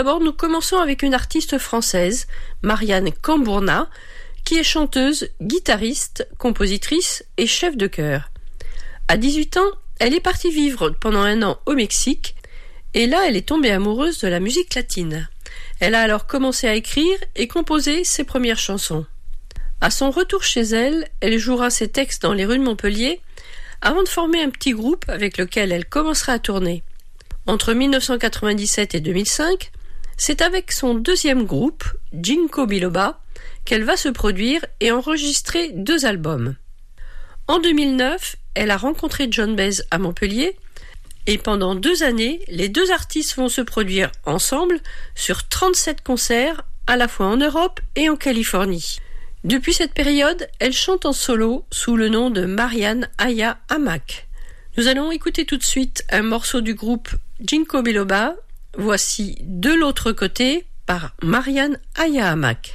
D'abord, nous commençons avec une artiste française, Marianne Cambourna, qui est chanteuse, guitariste, compositrice et chef de chœur. À 18 ans, elle est partie vivre pendant 1 an au Mexique et là, elle est tombée amoureuse de la musique latine. Elle a alors commencé à écrire et composer ses premières chansons. À son retour chez elle, elle jouera ses textes dans les rues de Montpellier avant de former un petit groupe avec lequel elle commencera à tourner. Entre 1997 et 2005, c'est avec son deuxième groupe, Ginkgo Biloba, qu'elle va se produire et enregistrer 2 albums. En 2009, elle a rencontré John Baez à Montpellier et pendant 2 années, les 2 artistes vont se produire ensemble sur 37 concerts à la fois en Europe et en Californie. Depuis cette période, elle chante en solo sous le nom de Marianne Aya Hamak. Nous allons écouter tout de suite un morceau du groupe Ginkgo Biloba. Voici De l'autre côté par Marianne Aya Hamak.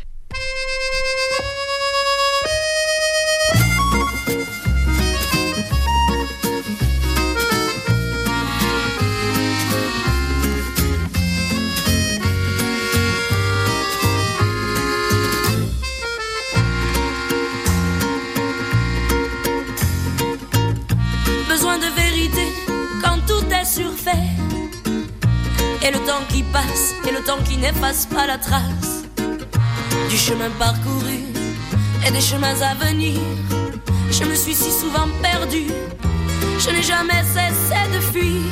Besoin de vérité quand tout est surfait. Et le temps qui passe, et le temps qui n'efface pas la trace du chemin parcouru et des chemins à venir. Je me suis si souvent perdue, je n'ai jamais cessé de fuir.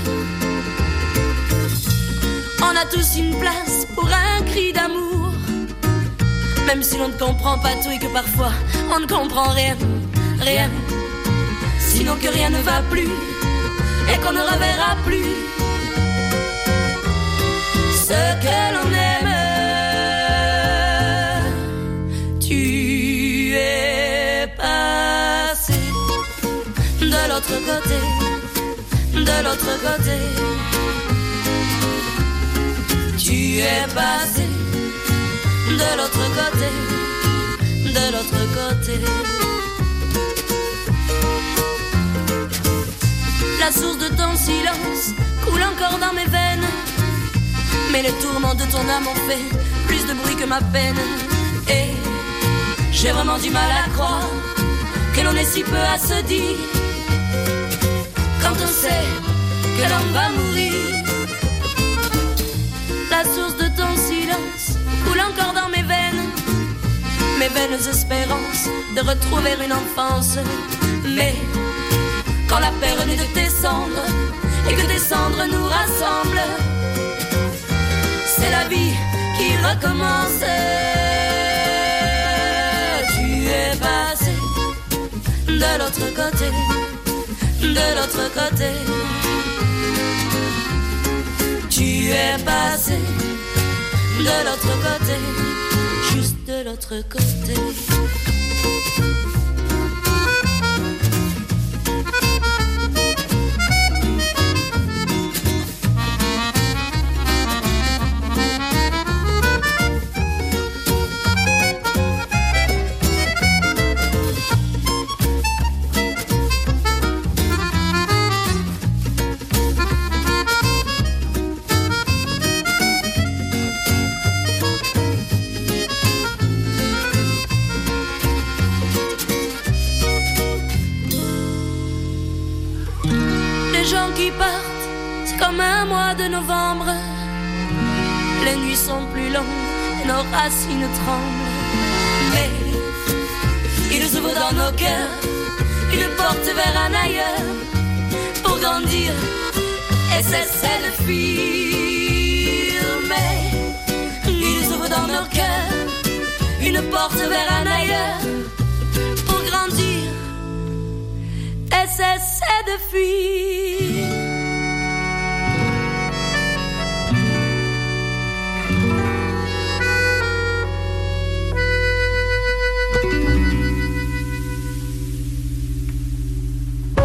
On a tous une place pour un cri d'amour, même si l'on ne comprend pas tout et que parfois on ne comprend rien, rien. Sinon que rien ne va plus et qu'on ne reverra plus ce que l'on aime. Tu es passé de l'autre côté, de l'autre côté. Tu es passé de l'autre côté, de l'autre côté. La source de ton silence coule encore dans mes veines, mais les tourments de ton âme ont fait plus de bruit que ma peine. Et j'ai vraiment du mal à croire que l'on est si peu à se dire quand on sait que l'on va mourir. La source de ton silence coule encore dans mes vaines espérances de retrouver une enfance. Mais quand la peur est de tes cendres et que tes cendres nous rassemblent, c'est la vie qui recommence. Tu es passé de l'autre côté, de l'autre côté. Tu es passé de l'autre côté, juste de l'autre côté. Qui partent, c'est comme un mois de novembre. Les nuits sont plus longues et nos racines tremblent. Mais ils ouvrent dans nos cœurs une porte vers un ailleurs pour grandir et cesser de fuir. Mais ils ouvrent dans nos cœurs une porte vers un ailleurs pour grandir et cesser de fuir.